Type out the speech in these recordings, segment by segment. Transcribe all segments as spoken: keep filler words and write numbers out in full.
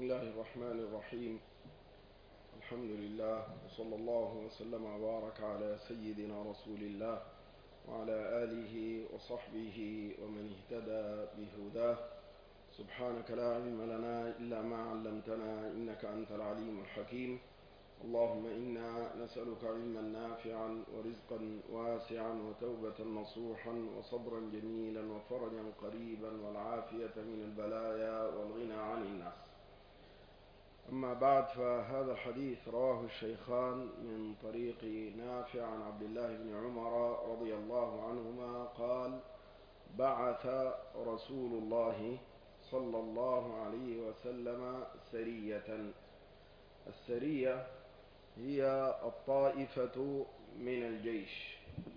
الله الرحمن الرحيم. الحمد لله، وصلى الله وسلم وبارك على سيدنا رسول الله وعلى آله وصحبه ومن اهتدى بهداه. سبحانك لا علم لنا إلا ما علمتنا إنك أنت العليم الحكيم. اللهم إنا نسألك علما نافعا ورزقا واسعا وتوبة نصوحا وصبرا جميلا وفرجا قريبا والعافية من البلايا والغنى عن الناس. أما بعد، فهذا الحديث رواه الشيخان من طريق نافع عن عبد الله بن عمر رضي الله عنهما قال: بعث رسول الله صلى الله عليه وسلم سرية. السرية هي الطائفة من الجيش،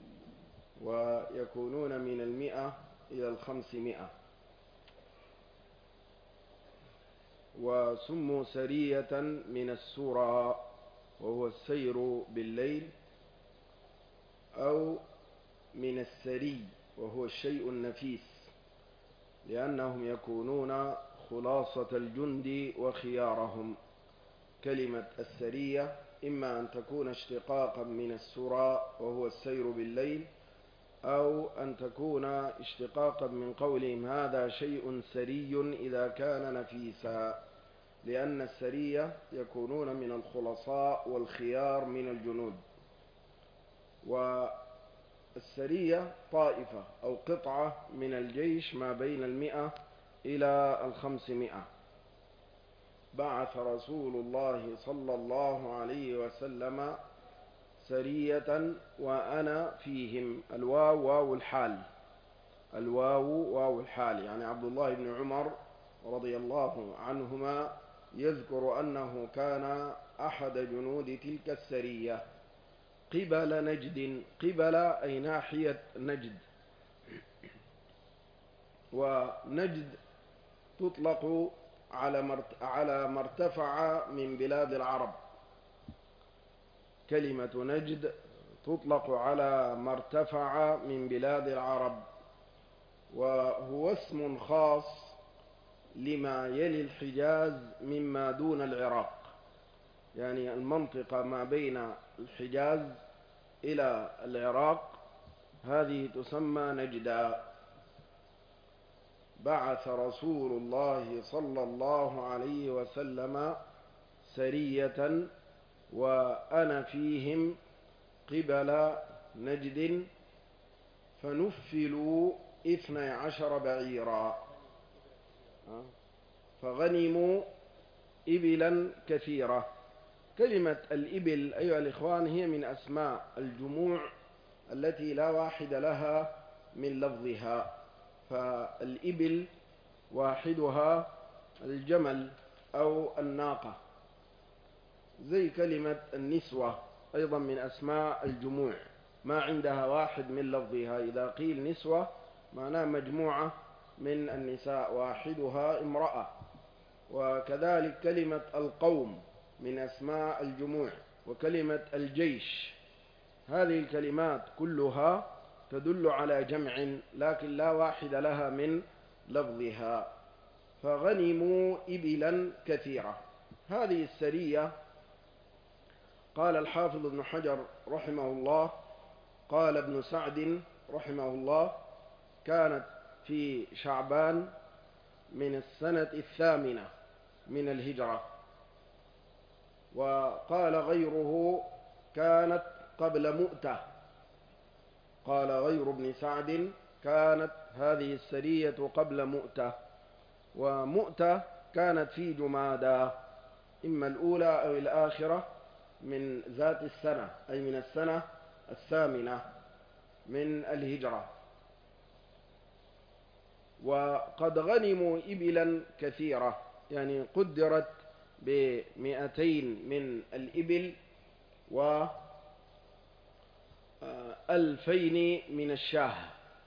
ويكونون من المئة إلى الخمسمائة، وسموا سرية من السرى، وهو السير بالليل، أو من السري وهو الشيء النفيس، لأنهم يكونون خلاصة الجند وخيارهم. كلمة السرية إما أن تكون اشتقاقا من السرى وهو السير بالليل، أو أن تكون اشتقاقا من قولهم هذا شيء سري إذا كان نفيسا، لأن السرية يكونون من الخلصاء والخيار من الجنود. والسرية طائفة أو قطعة من الجيش ما بين المئة إلى الخمسمائة. بعث رسول الله صلى الله عليه وسلم سرية وأنا فيهم. الواو واو الحال، الواو واو الحال، يعني عبد الله بن عمر رضي الله عنهما يذكر أنه كان أحد جنود تلك السرية قبل نجد. قبل أي ناحية نجد، ونجد تطلق على ما ارتفع من بلاد العرب. كلمة نجد تطلق على ما ارتفع من بلاد العرب، وهو اسم خاص لما يلي الحجاز مما دون العراق، يعني المنطقة ما بين الحجاز إلى العراق هذه تسمى نجدا. بعث رسول الله صلى الله عليه وسلم سرية وأنا فيهم قبل نجد، فنفلوا اثني عشر بعيرا، فغنموا إبلا كثيرة. كلمة الإبل أيها الإخوان هي من أسماء الجموع التي لا واحد لها من لفظها، فالإبل واحدها الجمل أو الناقة، زي كلمة النسوة أيضا من أسماء الجموع ما عندها واحد من لفظها. إذا قيل نسوة معناه مجموعة من النساء واحدها امرأة. وكذلك كلمة القوم من أسماء الجموع، وكلمة الجيش، هذه الكلمات كلها تدل على جمع لكن لا واحد لها من لفظها. فغنموا إبلا كثيرة. هذه السرية قال الحافظ ابن حجر رحمه الله، قال ابن سعد رحمه الله: كانت في شعبان من السنة الثامنة من الهجرة. وقال غيره كانت قبل مؤتة. قال غير ابن سعد كانت هذه السرية قبل مؤتة، ومؤتة كانت في جمادى، إما الأولى أو الآخرة من ذات السنة، أي من السنة الثامنة من الهجرة. وقد غنموا إبلا كثيرة، يعني قدرت بمئتين من الإبل وألفين من الشاه.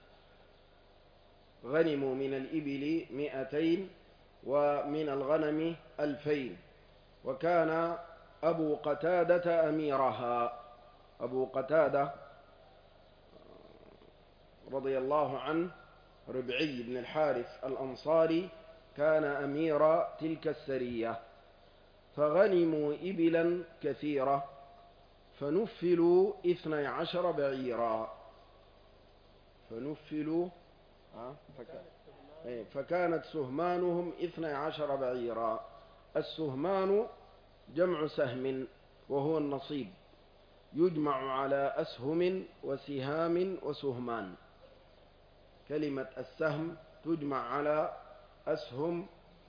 غنموا من الإبل مئتين ومن الغنم ألفين. وكان أبو قتادة أميرها. أبو قتادة رضي الله عنه ربعي بن الحارث الأنصاري كان أمير تلك السرية. فغنموا إبلا كثيرة فنفلوا اثني عشر بعيرا. فنفلوا فكانت سهمانهم اثني عشر بعيرا. السهمان جمع سهم وهو النصيب، يجمع على أسهم وسهام وسهمان. كلمة السهم تجمع على أسهم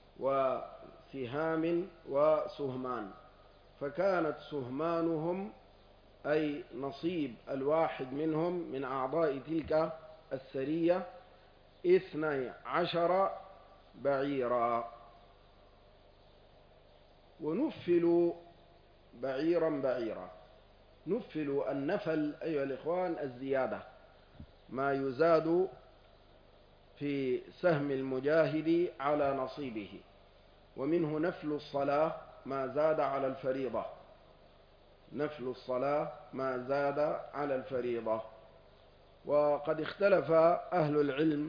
وسهام وسهمان، فكانت سهمانهم أي نصيب الواحد منهم من أعضاء تلك السرية اثني عشر بعيرا. ونفلوا بعيرا بعيرا. نفلوا النفل أيها الإخوان الزيادة، ما يزاد في سهم المجاهد على نصيبه، ومنه نفل الصلاة ما زاد على الفريضة. نفل الصلاة ما زاد على الفريضة. وقد اختلف أهل العلم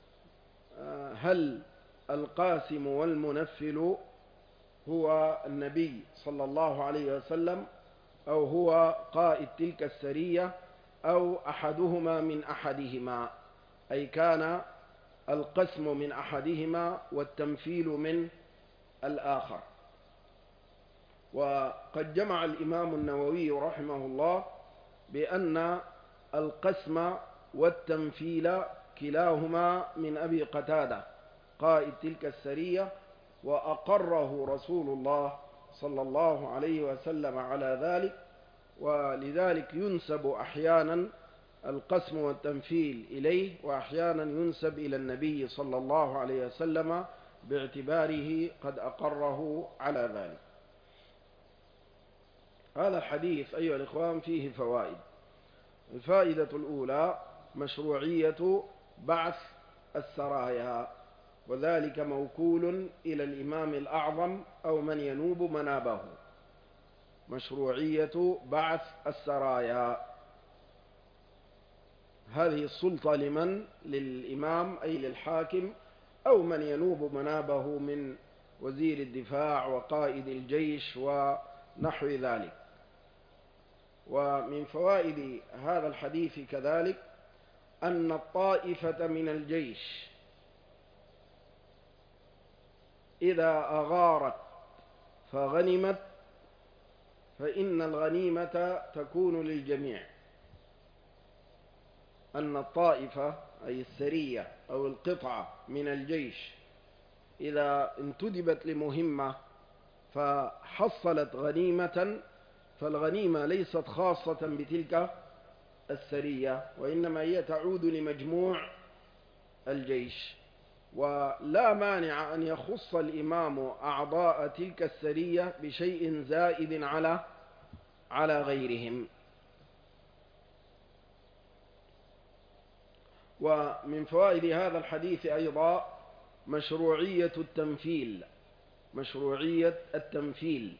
هل القاسم والمنفل هو النبي صلى الله عليه وسلم أو هو قائد تلك السرية أو أحدهما من أحدهما، أي كان القسم من أحدهما والتمثيل من الآخر. وقد جمع الإمام النووي رحمه الله بأن القسم والتمثيل كلاهما من أبي قتادة قائد تلك السرية، وأقره رسول الله صلى الله عليه وسلم على ذلك، ولذلك ينسب أحيانا القسم والتمثيل إليه، وأحيانا ينسب إلى النبي صلى الله عليه وسلم باعتباره قد أقره على ذلك. هذا الحديث أيها الإخوان فيه فوائد. الفائدة الأولى مشروعية بعث السرايا، وذلك موكول إلى الإمام الأعظم أو من ينوب منابه. مشروعية بعث السرايا، هذه السلطة لمن؟ للإمام أي للحاكم أو من ينوب منابه من وزير الدفاع وقائد الجيش ونحو ذلك. ومن فوائد هذا الحديث كذلك أن الطائفة من الجيش إذا أغارت فغنمت فإن الغنيمة تكون للجميع. أن الطائفة أي السرية أو القطعة من الجيش إذا انتدبت لمهمة فحصلت غنيمة، فالغنيمة ليست خاصة بتلك السرية، وإنما هي تعود لمجموع الجيش. ولا مانع أن يخص الإمام أعضاء تلك السرية بشيء زائد على على غيرهم. ومن فوائد هذا الحديث أيضا مشروعية التمثيل. مشروعية التمثيل.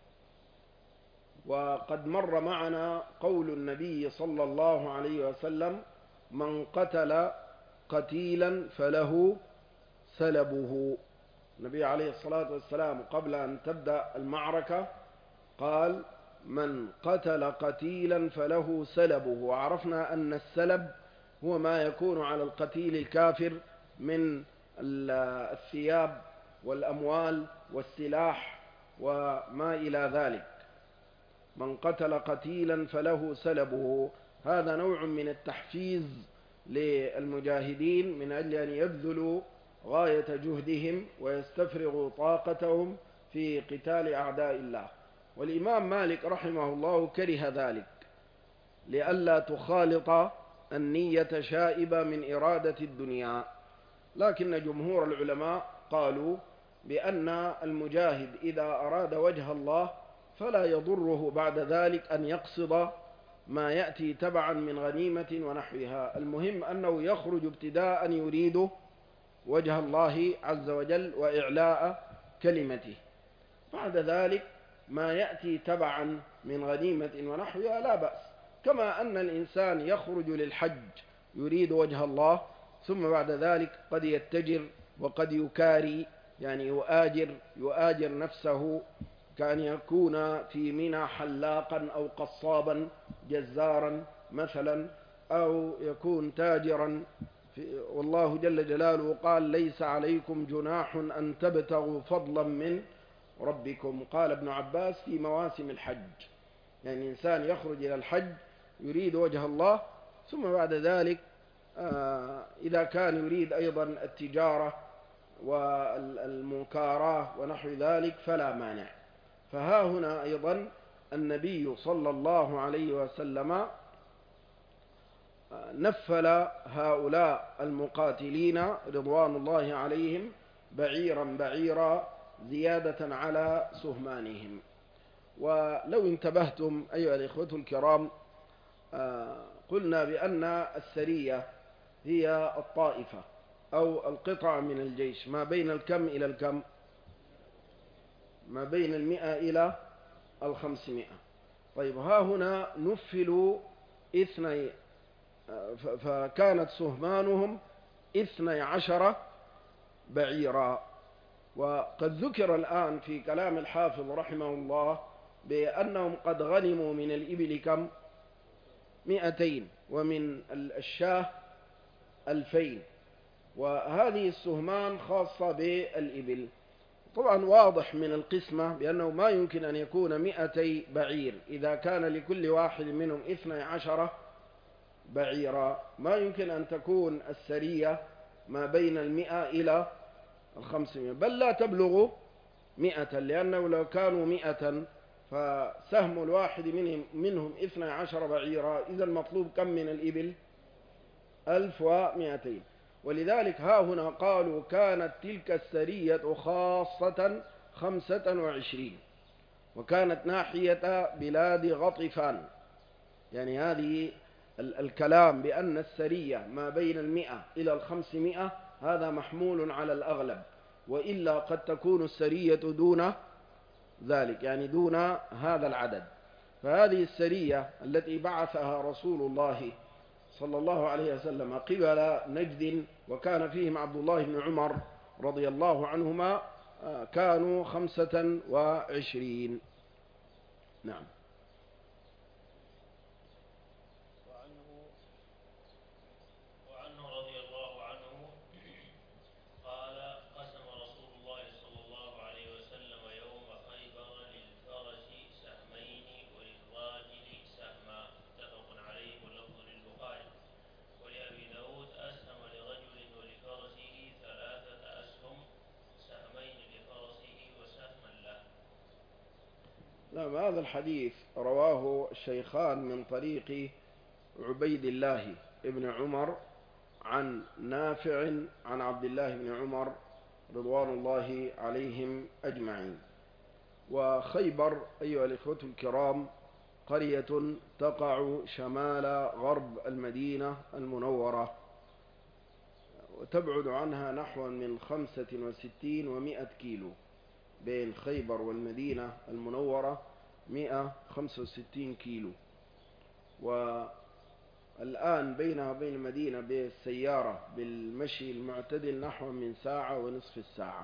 وقد مر معنا قول النبي صلى الله عليه وسلم: من قتل قتيلا فله سلبه. النبي عليه الصلاة والسلام قبل أن تبدأ المعركة قال: من قتل قتيلا فله سلبه. وعرفنا أن السلب هو ما يكون على القتيل الكافر من الثياب والأموال والسلاح وما إلى ذلك. من قتل قتيلا فله سلبه، هذا نوع من التحفيز للمجاهدين من أجل أن يبذلوا غاية جهدهم ويستفرغوا طاقتهم في قتال أعداء الله. والإمام مالك رحمه الله كره ذلك لئلا تخالط النية شائبة من إرادة الدنيا، لكن جمهور العلماء قالوا بأن المجاهد إذا أراد وجه الله فلا يضره بعد ذلك أن يقصد ما يأتي تبعا من غنيمة ونحوها. المهم أنه يخرج ابتداء يريد وجه الله عز وجل وإعلاء كلمته، بعد ذلك ما يأتي تبعا من غنيمة ونحوها لا بأس. كما أن الإنسان يخرج للحج يريد وجه الله، ثم بعد ذلك قد يتجر وقد يكاري، يعني يؤاجر يؤاجر نفسه كأن يكون في منى حلاقا أو قصابا جزارا مثلا، أو يكون تاجرا في، والله جل جلاله قال ليس عليكم جناح أن تبتغوا فضلا من ربكم. قال ابن عباس في مواسم الحج، يعني إنسان يخرج إلى الحج يريد وجه الله، ثم بعد ذلك إذا كان يريد أيضا التجارة والمكاراة ونحو ذلك فلا مانع. فها هنا أيضا النبي صلى الله عليه وسلم نفل هؤلاء المقاتلين رضوان الله عليهم بعيرا بعيرا زيادة على سهمانهم. ولو انتبهتم أيها الإخوة الكرام، قلنا بأن السرية هي الطائفة أو القطعة من الجيش ما بين الكم إلى الكم، ما بين المئة إلى الخمسمائة. طيب ها هنا نفلوا اثني، فكانت سهمانهم اثني عشر بعيرا. وقد ذكر الآن في كلام الحافظ رحمه الله بأنهم قد غنموا من الإبل كم؟ مئتين، ومن الشاه ألفين، وهذه السهمان خاصة بالإبل. طبعا واضح من القسمة بأنه ما يمكن أن يكون مئتي بعير إذا كان لكل واحد منهم اثني عشر بعيرا، ما يمكن أن تكون السرية ما بين المئة إلى الخمسمائة، بل لا تبلغ مئة، لأنه لو كانوا مئة فسهم الواحد منهم, منهم اثني عشر بعيرا، إذا المطلوب كم من الإبل؟ ألف ومئتين. ولذلك ها هنا قالوا كانت تلك السرية خاصة خمسة وعشرين، وكانت ناحية بلاد غطفان. يعني هذه الكلام بأن السرية ما بين المئة إلى الخمسمائة هذا محمول على الأغلب، وإلا قد تكون السرية دون ذلك، يعني دون هذا العدد. فهذه السرية التي بعثها رسول الله صلى الله عليه وسلم قبل نجد، وكان فيهم عبد الله بن عمر رضي الله عنهما، كانوا خمسة وعشرين. نعم. نعم، هذا الحديث رواه الشيخان من طريق عبيد الله بن عمر عن نافع عن عبد الله بن عمر رضوان الله عليهم أجمعين. وخيبر أيها الإخوة الكرام قرية تقع شمال غرب المدينة المنورة، وتبعد عنها نحو من خمسة وستين ومائة كيلو. بين خيبر والمدينة المنورة مئة وخمسة وستين كيلو، والآن بينها وبين المدينة بالسيارة بالمشي المعتدل نحو من ساعة ونصف الساعة.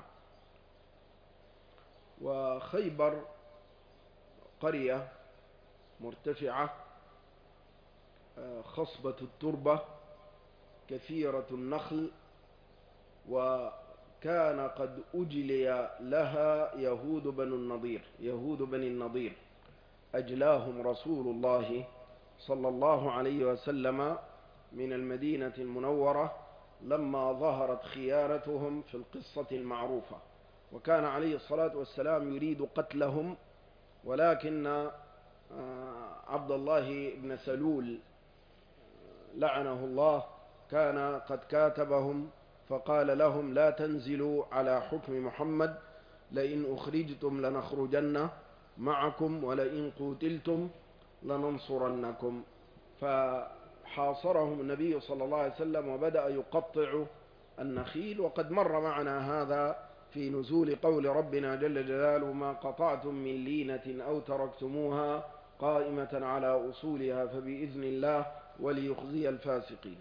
وخيبر قرية مرتفعة خصبة التربة كثيرة النخل، وكان قد أجلي لها يهود بني النضير يهود بني النضير أجلاهم رسول الله صلى الله عليه وسلم من المدينة المنورة لما ظهرت خيانتهم في القصة المعروفة، وكان عليه الصلاة والسلام يريد قتلهم، ولكن عبد الله بن سلول لعنه الله كان قد كاتبهم فقال لهم لا تنزلوا على حكم محمد، لئن أخرجتم لنخرجن معكم ولئن قتلتم لننصرنكم. فحاصرهم النبي صلى الله عليه وسلم وبدأ يقطع النخيل، وقد مر معنا هذا في نزول قول ربنا جل جلاله ما قطعتم من لينة أو تركتموها قائمة على أصولها فبإذن الله وليخزي الفاسقين.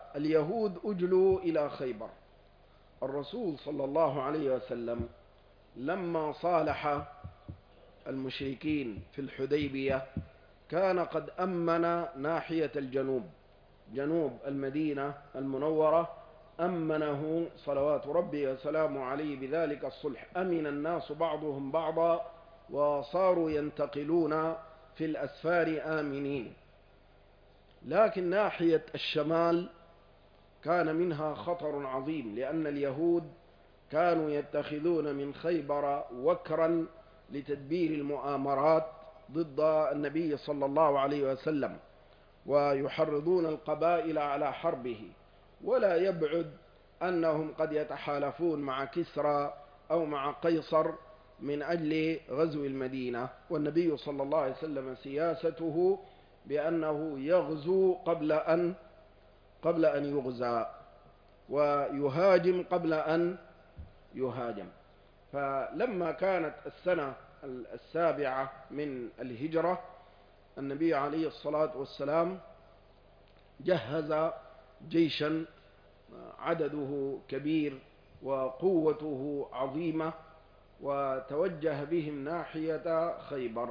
فاليهود أجلوا إلى خيبر. الرسول صلى الله عليه وسلم لما صالح المشركين في الحديبية كان قد أمن ناحية الجنوب، جنوب المدينة المنورة، أمنه صلوات ربي وسلامه عليه بذلك الصلح. أمن الناس بعضهم بعضا وصاروا ينتقلون في الأسفار آمنين. لكن ناحية الشمال كان منها خطر عظيم، لأن اليهود كانوا يتخذون من خيبر وكرا لتدبير المؤامرات ضد النبي صلى الله عليه وسلم، ويحرضون القبائل على حربه. ولا يبعد أنهم قد يتحالفون مع كسرى أو مع قيصر من أجل غزو المدينة، والنبي صلى الله عليه وسلم سياسته بأنه يغزو قبل أن قبل أن يغزى، ويهاجم قبل أن يهاجم. فلما كانت السنة السابعة من الهجرة النبي عليه الصلاة والسلام جهز جيشا عدده كبير وقوته عظيمة، وتوجه بهم ناحية خيبر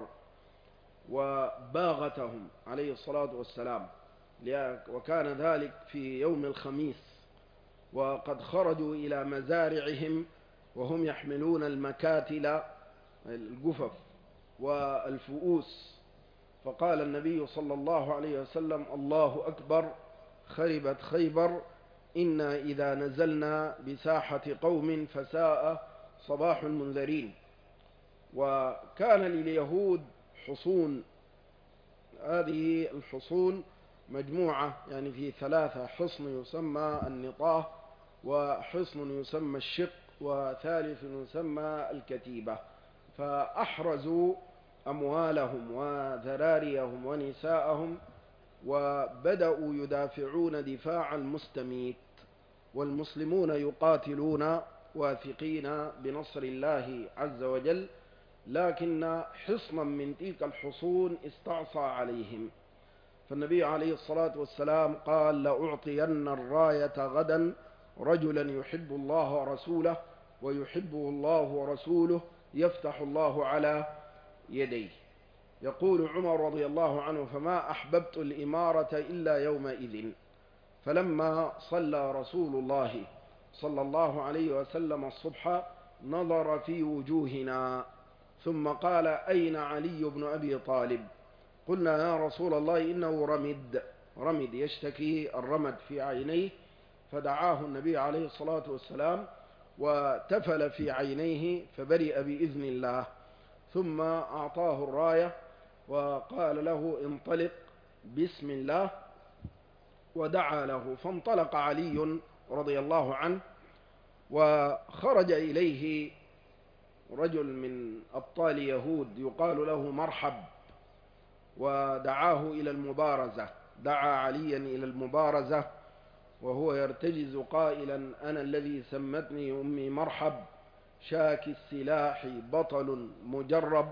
وباغتهم عليه الصلاة والسلام، وكان ذلك في يوم الخميس، وقد خرجوا إلى مزارعهم وهم يحملون المكاتل الجفف والفؤوس. فقال النبي صلى الله عليه وسلم: الله أكبر، خربت خيبر، إنا إذا نزلنا بساحة قوم فساء صباح المنذرين. وكان لليهود حصون، هذه الحصون مجموعة يعني في ثلاثة: حصن يسمى النطاه، وحصن يسمى الشق، وثالث يسمى الكتيبة. فأحرزوا أموالهم وذراريهم ونساءهم، وبدأوا يدافعون دفاع المستميت، والمسلمون يقاتلون واثقين بنصر الله عز وجل. لكن حصنا من تلك الحصون استعصى عليهم، فالنبي عليه الصلاة والسلام قال: لأعطين الراية غدا رجلا يحب الله ورسوله ويحبه الله ورسوله يفتح الله على يديه. يقول عمر رضي الله عنه: فما أحببت الإمارة إلا يومئذ، فلما صلى رسول الله صلى الله عليه وسلم الصبح نظر في وجوهنا ثم قال: أين علي بن أبي طالب؟ قلنا: يا رسول الله إنه رمد رمد يشتكي الرمد في عينيه. فدعاه النبي عليه الصلاة والسلام وتفل في عينيه فبرئ بإذن الله، ثم أعطاه الراية وقال له: انطلق بسم الله، ودعا له. فانطلق علي رضي الله عنه، وخرج إليه رجل من أبطال يهود يقال له مرحب، ودعاه إلى المبارزة. دعا عليا إلى المبارزة وهو يرتجز قائلا: أنا الذي سمتني أمي مرحب، شاك السلاح بطل مجرب،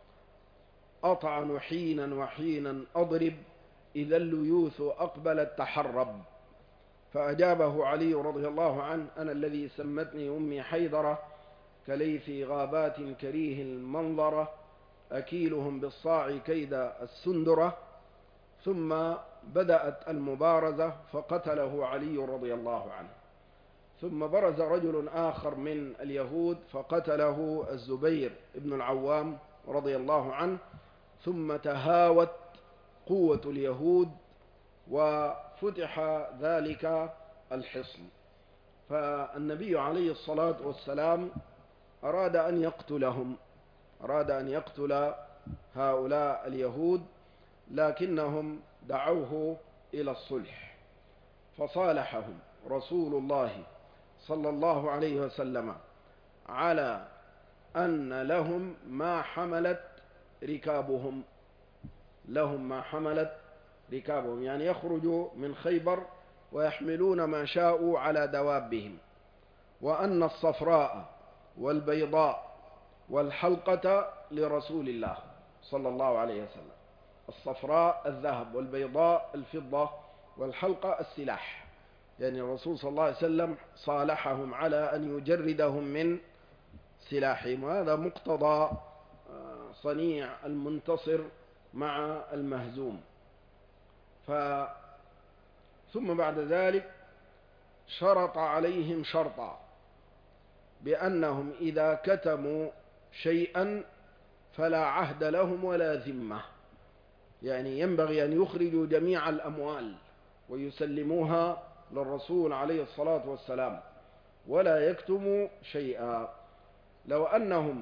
أطعن حينا وحينا أضرب، إذا الليوث أقبلت تحرب. فأجابه علي رضي الله عنه: أنا الذي سمتني أمي حيدرة، كليث غابات كريه المنظرة، أكيلهم بالصاع كيد السندرة. ثم بدأت المبارزة فقتله علي رضي الله عنه. ثم برز رجل آخر من اليهود فقتله الزبير بن العوام رضي الله عنه. ثم تهاوت قوة اليهود وفتح ذلك الحصن. فالنبي عليه الصلاة والسلام أراد أن يقتلهم، أراد أن يقتل هؤلاء اليهود، لكنهم دعوه إلى الصلح، فصالحهم رسول الله صلى الله عليه وسلم على أن لهم ما حملت ركابهم، لهم ما حملت ركابهم، يعني يخرجوا من خيبر ويحملون ما شاءوا على دوابهم، وأن الصفراء والبيضاء والحلقة لرسول الله صلى الله عليه وسلم. الصفراء الذهب، والبيضاء الفضة، والحلقة السلاح. يعني الرسول صلى الله عليه وسلم صالحهم على أن يجردهم من سلاحهم، وهذا مقتضى صنيع المنتصر مع المهزوم. ف ثم بعد ذلك شرط عليهم شرطا بأنهم إذا كتموا شيئا فلا عهد لهم ولا ذمة، يعني ينبغي أن يخرجوا جميع الأموال ويسلموها للرسول عليه الصلاة والسلام ولا يكتموا شيئا. لو أنهم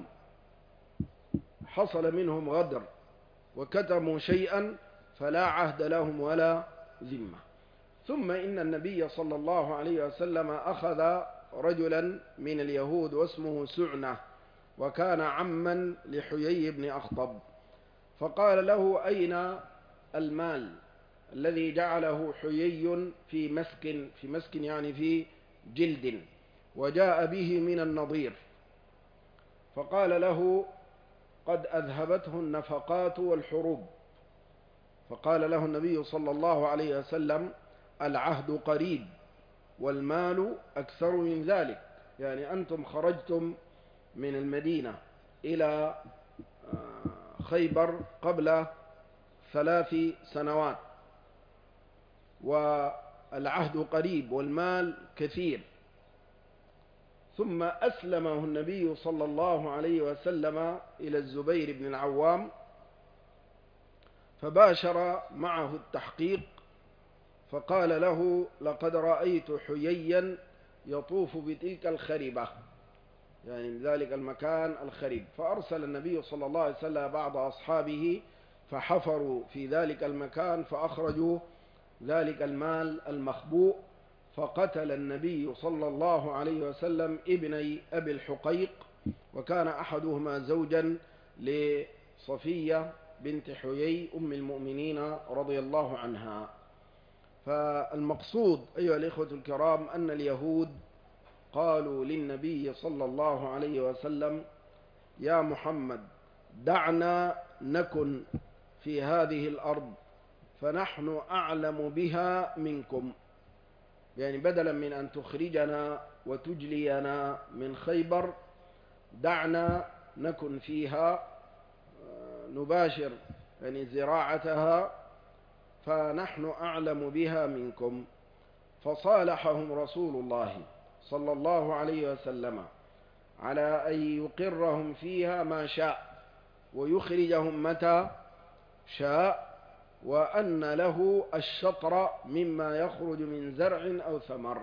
حصل منهم غدر وكتموا شيئا فلا عهد لهم ولا ذمة. ثم إن النبي صلى الله عليه وسلم أخذ رجلا من اليهود واسمه سعنة، وكان عما لحيي بن أخطب، فقال له: أين المال الذي جعله حيي في مسك في مسك يعني في جلد وجاء به من النضير؟ فقال له: قد أذهبته النفقات والحروب. فقال له النبي صلى الله عليه وسلم: العهد قريب والمال أكثر من ذلك، يعني أنتم خرجتم من المدينة إلى خيبر قبل ثلاث سنوات والعهد قريب والمال كثير. ثم أسلمه النبي صلى الله عليه وسلم إلى الزبير بن العوام، فباشر معه التحقيق، فقال له: لقد رأيت حييا يطوف بتلك الخربة، يعني ذلك المكان الخرب. فأرسل النبي صلى الله عليه وسلم بعض أصحابه فحفروا في ذلك المكان فأخرجوا ذلك المال المخبوء، فقتل النبي صلى الله عليه وسلم ابني أبي الحقيق، وكان أحدهما زوجا لصفية بنت حيي أم المؤمنين رضي الله عنها. فالمقصود أيها الإخوة الكرام أن اليهود قالوا للنبي صلى الله عليه وسلم: يا محمد دعنا نكن في هذه الأرض فنحن أعلم بها منكم، يعني بدلا من أن تخرجنا وتجلينا من خيبر دعنا نكن فيها نباشر يعني زراعتها فنحن أعلم بها منكم. فصالحهم رسول الله صلى الله عليه وسلم على أن يقرهم فيها ما شاء ويخرجهم متى شاء، وأن له الشطر مما يخرج من زرع أو ثمر،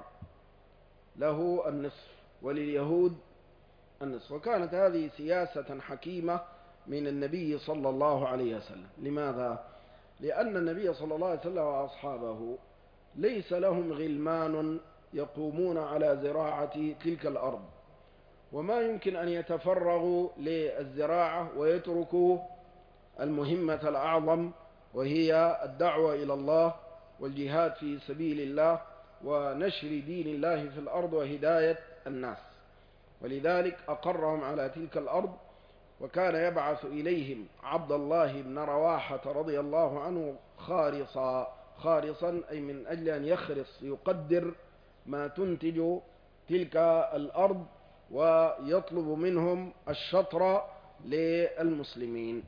له النصف ولليهود النصف. وكانت هذه سياسة حكيمة من النبي صلى الله عليه وسلم. لماذا؟ لأن النبي صلى الله عليه وسلم وأصحابه ليس لهم غلمان يقومون على زراعة تلك الأرض، وما يمكن أن يتفرغوا للزراعة ويتركوا المهمة الأعظم وهي الدعوة إلى الله والجهاد في سبيل الله ونشر دين الله في الأرض وهداية الناس. ولذلك أقرهم على تلك الأرض، وكان يبعث إليهم عبد الله بن رواحة رضي الله عنه خارصا خارصا أي من أجل أن يخرص يقدر ما تنتج تلك الأرض ويطلب منهم الشطر للمسلمين.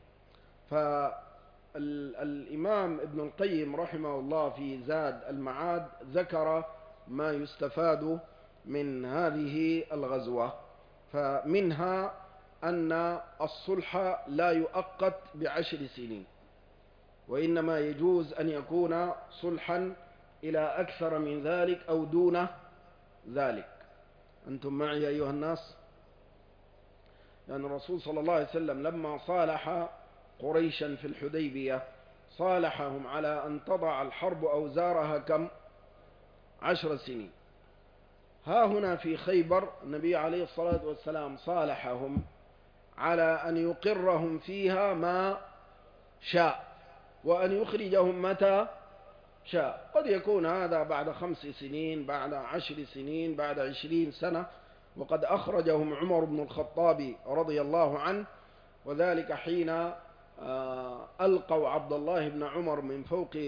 فالإمام ابن القيم رحمه الله في زاد المعاد ذكر ما يستفاد من هذه الغزوة، فمنها أن الصلح لا يؤقت بعشر سنين، وإنما يجوز أن يكون صلحا إلى أكثر من ذلك أو دون ذلك. أنتم معي أيها الناس؟ لأن يعني الرسول صلى الله عليه وسلم لما صالح قريشا في الحديبية صالحهم على أن تضع الحرب أوزارها كم؟ عشر سنين. ها هنا في خيبر النبي عليه الصلاة والسلام صالحهم على أن يقرهم فيها ما شاء وأن يخرجهم متى شاء. قد يكون هذا بعد خمس سنين، بعد عشر سنين، بعد عشرين سنة، وقد أخرجهم عمر بن الخطاب رضي الله عنه، وذلك حين ألقوا عبد الله بن عمر من فوق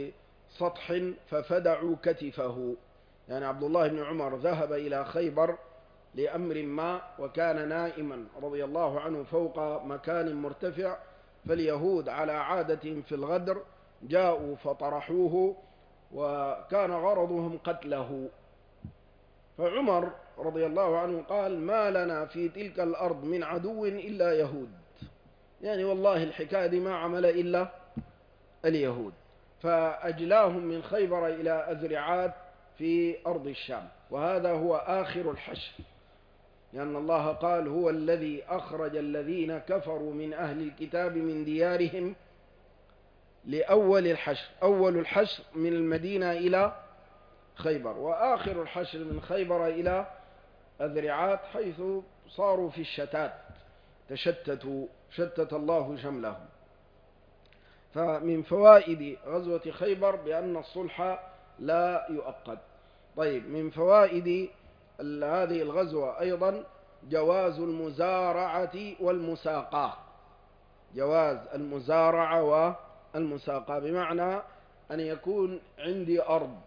سطح ففدعوا كتفه. يعني عبد الله بن عمر ذهب إلى خيبر لأمر ما وكان نائما رضي الله عنه فوق مكان مرتفع، فاليهود على عادة في الغدر جاءوا فطرحوه وكان غرضهم قتله. فعمر رضي الله عنه قال: ما لنا في تلك الأرض من عدو إلا يهود، يعني والله الحكاية دي ما عمل إلا اليهود. فأجلاهم من خيبر إلى أزرعات في أرض الشام، وهذا هو آخر الحشر، لأن الله قال: هو الذي أخرج الذين كفروا من أهل الكتاب من ديارهم لأول الحشر. أول الحشر من المدينة إلى خيبر، وآخر الحشر من خيبر إلى أذرعات، حيث صاروا في الشتات، تشتتوا، شتت الله شملهم. فمن فوائد غزوة خيبر بأن الصلح لا يؤقت. طيب، من فوائد هذه الغزوة أيضا جواز المزارعة والمساقاة. جواز المزارعة والمساقاة بمعنى أن يكون عندي أرض،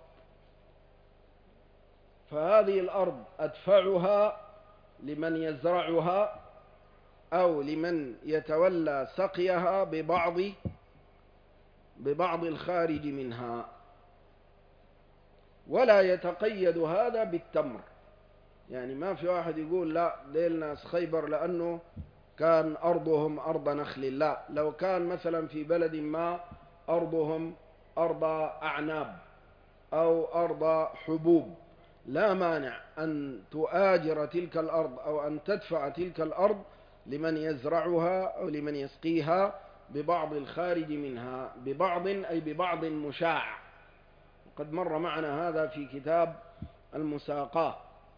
فهذه الأرض أدفعها لمن يزرعها أو لمن يتولى سقيها ببعض ببعض الخارج منها، ولا يتقيد هذا بالتمر. يعني ما في واحد يقول لا ديل ناس خيبر لأنه كان أرضهم أرض نخل، لا، لو كان مثلا في بلد ما أرضهم أرض أعناب أو أرض حبوب، لا مانع أن تؤاجر تلك الأرض أو أن تدفع تلك الأرض لمن يزرعها أو لمن يسقيها ببعض الخارج منها، ببعض أي ببعض مشاع، وقد مر معنا هذا في كتاب المساقاة.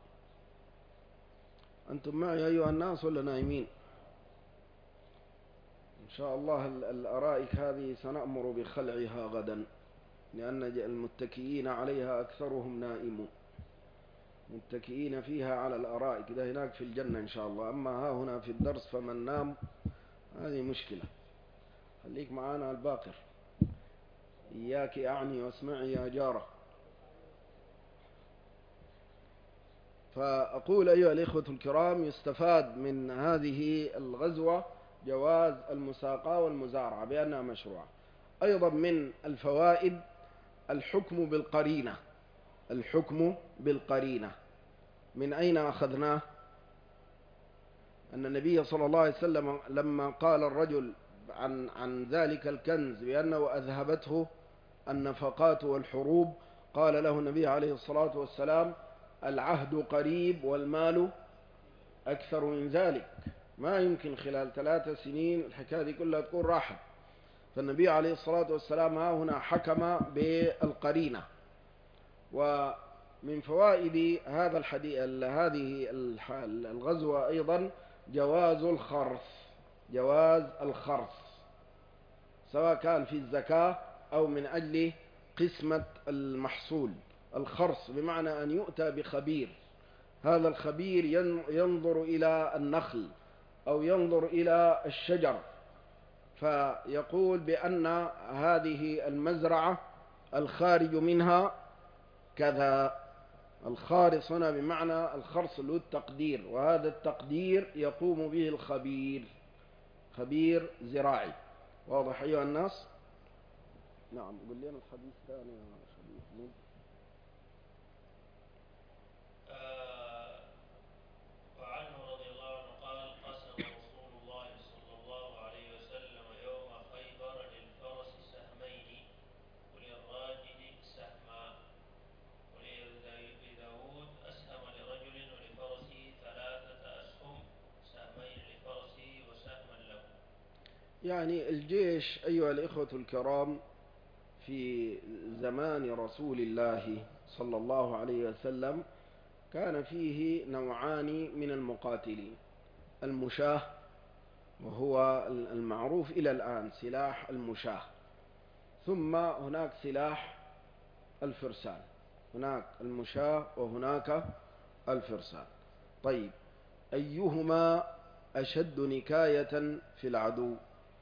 أنتم معي أيها الناس ولا نايمين؟ إن شاء الله الأرائك هذه سنأمر بخلعها غدا، لأن المتكئين عليها أكثرهم نائمون، متكئين فيها على الأرائك، ده هناك في الجنة إن شاء الله، أما ها هنا في الدرس فمن نام هذه مشكلة. خليك معانا الباقر، إياك أعني واسمعي يا جارة. فأقول أيها الإخوة الكرام، يستفاد من هذه الغزوة جواز المساقاة والمزارعة بأنها مشروعة. أيضا من الفوائد الحكم بالقرينة. الحكم بالقرينة من أين أخذناه؟ أن النبي صلى الله عليه وسلم لما قال الرجل عن, عن ذلك الكنز بأنه أذهبته النفقات والحروب، قال له النبي عليه الصلاة والسلام: العهد قريب والمال أكثر من ذلك. ما يمكن خلال ثلاث سنين الحكاية دي كلها تكون راحت. فالنبي عليه الصلاة والسلام ها هنا حكم بالقرينة. ومن فوائد هذا الحديث هذه الغزوة أيضا جواز الخرص. جواز الخرص سواء كان في الزكاة أو من أجل قسمة المحصول. الخرص بمعنى أن يؤتى بخبير، هذا الخبير ينظر إلى النخل أو ينظر إلى الشجر فيقول بأن هذه المزرعة الخارج منها كذا. الخارص هنا بمعنى الخرص له التقدير، وهذا التقدير يقوم به الخبير، خبير زراعي. واضح أيها الناس؟ نعم. قل لنا الحديث الثاني يا شبيب. وعنه رضي الله عنه قال: قسم رسول الله صلى الله عليه وسلم يوم خيبر للفرس سهمين، وللراجل سهما، ولداود أسهم لرجل ولفرسه ثلاثة أسهم، سهمين لفرسه وسهما له. يعني الجيش أيها الإخوة الكرام في زمان رسول الله صلى الله عليه وسلم كان فيه نوعان من المقاتلين: المشاة، وهو المعروف إلى الآن سلاح المشاة، ثم هناك سلاح الفرسان. هناك المشاة وهناك الفرسان. طيب، أيهما أشد نكاية في العدو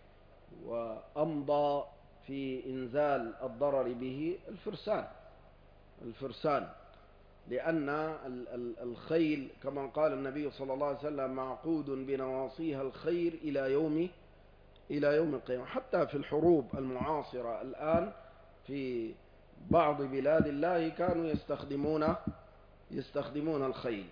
وأمضى في إنزال الضرر به؟ الفرسان. الفرسان لأن الخيل كما قال النبي صلى الله عليه وسلم معقود بنواصيها الخير إلى يوم إلى يوم القيامة. حتى في الحروب المعاصرة الآن في بعض بلاد الله كانوا يستخدمون يستخدمون الخيل،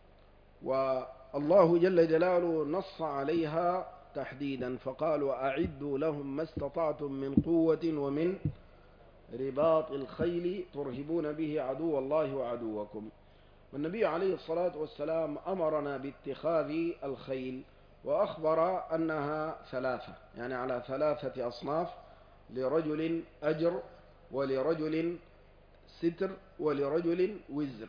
والله جل جلاله نص عليها تحديدا فقال وأعدوا لهم ما استطعتم من قوة ومن رباط الخيل ترهبون به عدو الله وعدوكم. والنبي عليه الصلاة والسلام أمرنا باتخاذ الخيل وأخبر أنها ثلاثة، يعني على ثلاثة أصناف: لرجل أجر، ولرجل ستر، ولرجل وزر.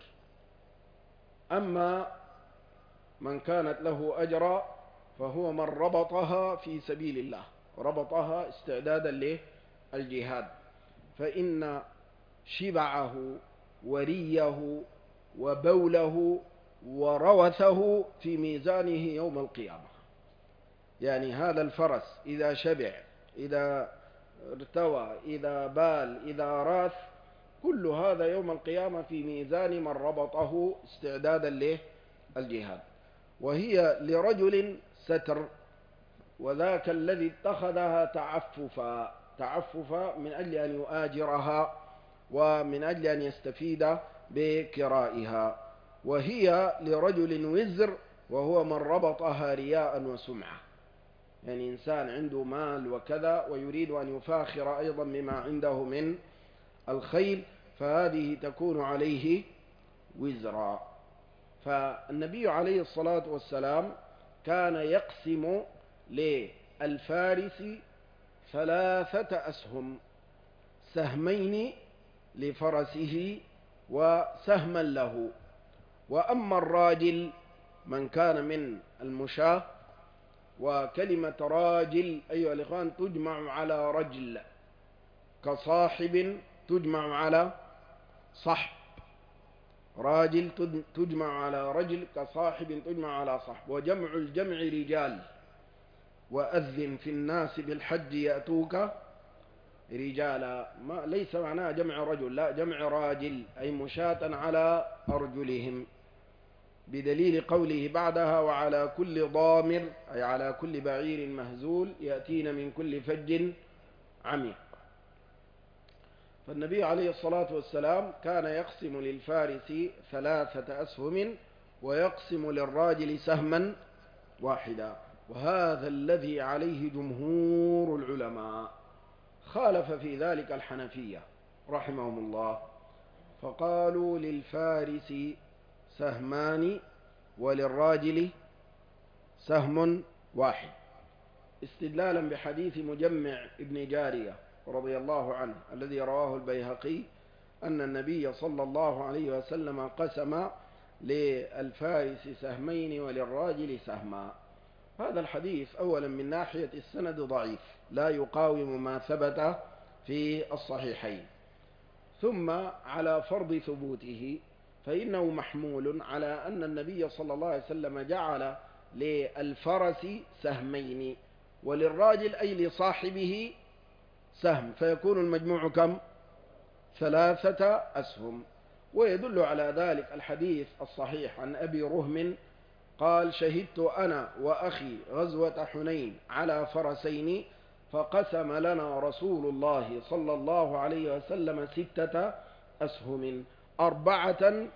أما من كانت له أجر فهو من ربطها في سبيل الله، ربطها استعدادا للجهاد، فإن شبعه وريه وبوله وروثه في ميزانه يوم القيامة. يعني هذا الفرس إذا شبع، إذا ارتوى، إذا بال، إذا راث، كل هذا يوم القيامة في ميزان من ربطه استعدادا للجهاد. وهي لرجل ستر، وذاك الذي اتخذها تعففا تعففا من أجل أن يؤاجرها ومن أجل أن يستفيد بكرائها. وهي لرجل وزر، وهو من ربطها رياء وسمعة، يعني إنسان عنده مال وكذا ويريد أن يفاخر أيضا بما عنده من الخيل، فهذه تكون عليه وزرا. فالنبي عليه الصلاة والسلام كان يقسم للفارس ثلاثة أسهم: سهمين لفرسه وسهما له. وأما الراجل من كان من المشاة، وكلمة راجل أيها الإخوان تجمع على رجل، كصاحب تجمع على صحب، راجل تجمع على رجل، كصاحب تجمع على صحب. وجمع الجمع رجال، وأذن في الناس بالحج يأتوك رجالا. ما ليس معناه جمع رجل، لا، جمع راجل أي مشاة على أرجلهم، بدليل قوله بعدها وعلى كل ضامر أي على كل بعير مهزول يأتين من كل فج عميق. فالنبي عليه الصلاة والسلام كان يقسم للفارس ثلاثة أسهم ويقسم للراجل سهما واحدا، وهذا الذي عليه جمهور العلماء. خالف في ذلك الحنفية رحمهم الله، فقالوا للفارس سهمان وللراجل سهم واحد، استدلالا بحديث مجمع ابن جارية رضي الله عنه الذي رواه البيهقي أن النبي صلى الله عليه وسلم قسم للفارس سهمين وللراجل سهما. هذا الحديث أولا من ناحية السند ضعيف، لا يقاوم ما ثبت في الصحيحين، ثم على فرض ثبوته فإنه محمول على أن النبي صلى الله عليه وسلم جعل للفرس سهمين وللراجل أي لصاحبه سهم، فيكون المجموع كم؟ ثلاثة أسهم. ويدل على ذلك الحديث الصحيح عن أبي رهم قال شهدت أنا وأخي غزوة حنين على فرسين فقسم لنا رسول الله صلى الله عليه وسلم ستة أسهم، أربعة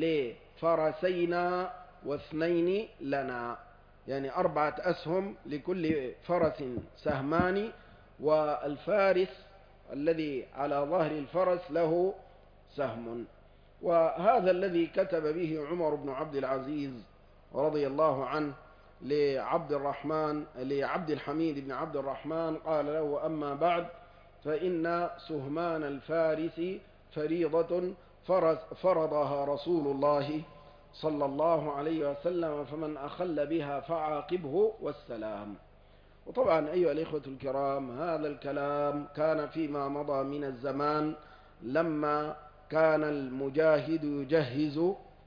لفرسينا واثنين لنا، يعني أربعة أسهم لكل فرس سهمان، والفارس الذي على ظهر الفرس له سهم. وهذا الذي كتب به عمر بن عبد العزيز رضي الله عنه لعبد الرحمن لعبد الحميد بن عبد الرحمن، قال له أما بعد فإن سهمان الفارس فريضة فرضها رسول الله صلى الله عليه وسلم، فمن أخل بها فعاقبه والسلام. وطبعا أيها الإخوة الكرام هذا الكلام كان فيما مضى من الزمان لما كان المجاهد يجهز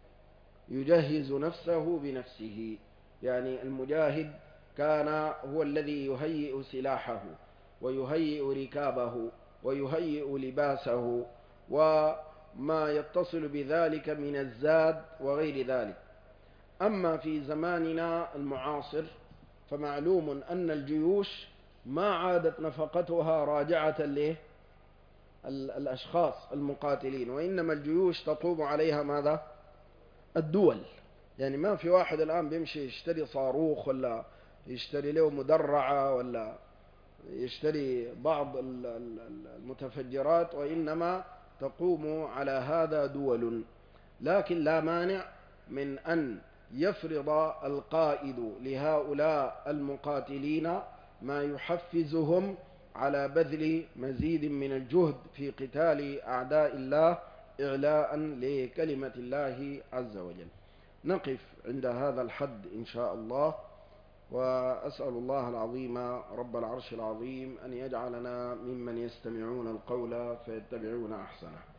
يجهز نفسه بنفسه، يعني المجاهد كان هو الذي يهيئ سلاحه ويهيئ ركابه ويهيئ لباسه ما يتصل بذلك من الزاد وغير ذلك. أما في زماننا المعاصر فمعلوم أن الجيوش ما عادت نفقتها راجعة له الأشخاص المقاتلين، وإنما الجيوش تطوب عليها ماذا؟ الدول. يعني ما في واحد الآن بيمشي يشتري صاروخ ولا يشتري له مدرعة ولا يشتري بعض المتفجرات، وإنما تقوم على هذا دول. لكن لا مانع من أن يفرض القائد لهؤلاء المقاتلين ما يحفزهم على بذل مزيد من الجهد في قتال أعداء الله إعلاء لكلمة الله عز وجل. نقف عند هذا الحد إن شاء الله، وأسأل الله العظيم رب العرش العظيم أن يجعلنا ممن يستمعون القول فيتبعون أحسنه.